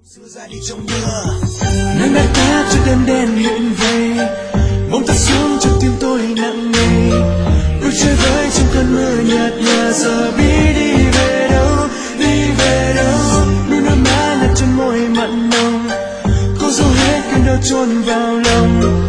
xưa ra đi trong mưa. Nắng đã tắt cho đêm đen hiện về, bóng ta xuống cho tim tôi nặng nề. Đôi chơi với trong cơn mưa nhạt nhòa, giờ biết đi về đâu, đi về đâu. Nụ nở má là trên môi mặn nồng, cô dấu hết cơn đau chôn vào lòng.